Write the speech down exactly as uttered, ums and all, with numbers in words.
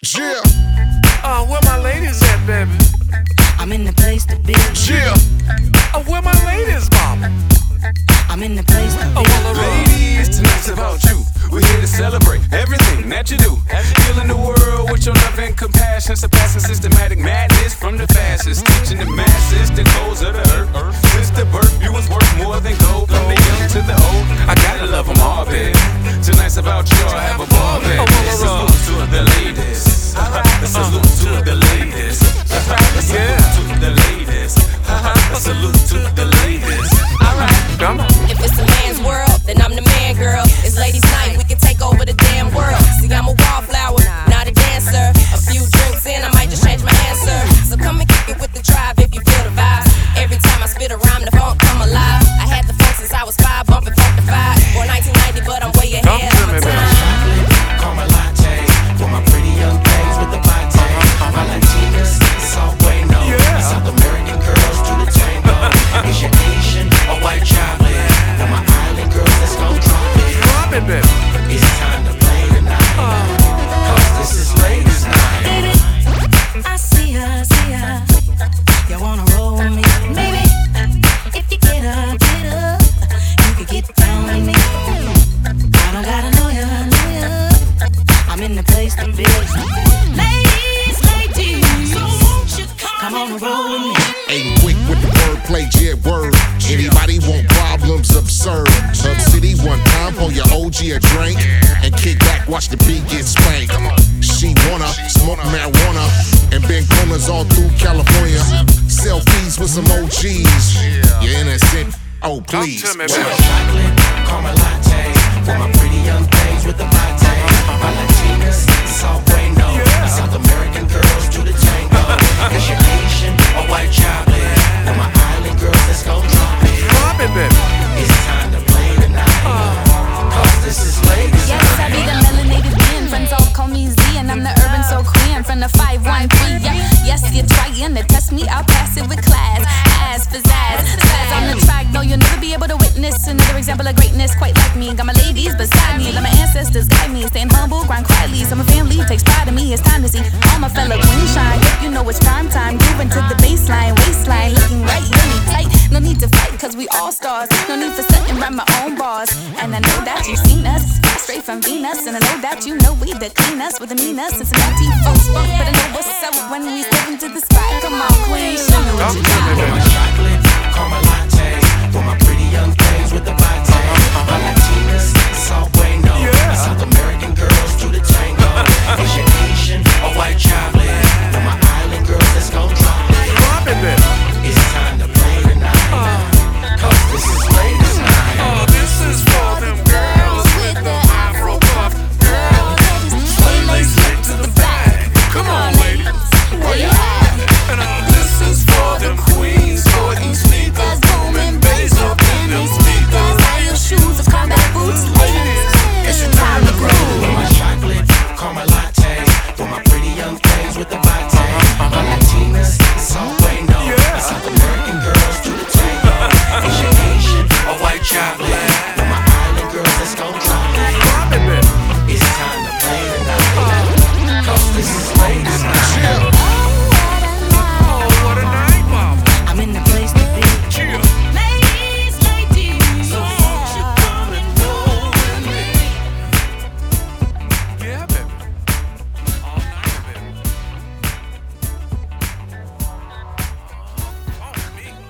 Yeah. Uh, where my ladies at, baby? I'm in the place to be. Yeah. Uh, where my ladies, mama? I'm in the place to be. Oh, well, Ladies, tonight's about you. We're here to celebrate everything that you do. Healing the world with your love and compassion, surpassing systematic madness from the fastest, teaching the masses the codes of the earth. Since the birth, you was worth more than gold. From the young to the old, I gotta love them all, baby. Tonight's about y'all, have a ball, baby. Salute to the ladies. Salute to the ladies. Salute to the ladies. Salute to the ladies. alright, come on. If it's a man's world, then I'm the man, girl. It's ladies' night, we can take over the damn world. See, I'm a wallflower, not a dancer. A few drinks in, I might just change my answer. So come and kick it with the tribe if you feel the vibes. Every time I spit a rhyme, the funk come alive. I had the funk since I was five, bumping funk to five. Born nineteen ninety, but I'm way ahead of my time. Caramel latte for my pretty young things with the latte. My Latinas, soft bueno. South American girls do the tango. Is you Asian or white chocolate? For my island girls, let's go drop it. Drop it, baby. It's time to play tonight. Cause this is ladies' night. Baby, I see her, see her. You wanna roll with me? Baby, if you get up, get up. You can get down with me. I don't gotta know ya, know ya. I'm in the place to be. Ladies, ladies, so won't you come on and roll with me? Ain't quick with the wordplay, yeah, word. Anybody want problems? Absurd. Hub City one time for your O G a drink and kick back, watch the beat get spanked. She wanna smoke marijuana and bend corners all through California. Selfies with some O Gs. You're innocent. Oh please. Talk to me, Well, baby. chocolate, caramel latte for my pretty young things with the latte. My Latinas, soft bueno. South American girls do the tango. Is you Asian or white chocolate? For my island girls, let's go drop it. Drop it, baby. It's time to play tonight. Cause this is ladies' Yes, I be the melanated being. Friends all call me Z, and I'm the urban soul queen from the five one three. Yeah. Yes, you're trying to test me, I'll pass it with class. As for Zaz, Zaz on the track. No, you'll never be able to witness another example of greatness quite like me. Got my ladies beside me, let my ancestors guide me. Staying humble, grind quietly, so my family takes pride in me. It's time to see all my fellow queens shine. Yep, you know it's prime time. Moving to the baseline, waistline, looking right, really tight. No need to fight, cause we all stars. No need for setting around my own bars. And I know that you've seen us, straight from Venus. And I know that you know we the cleanest with the meanest. Cincinnati folks funk, but I know what's up when we step into the spot. Come on, queen, show me what you got. For my chocolate, caramel latte for my pretty young things with the latte. My Latinas, soft bueno. South American girls do the tango. Is you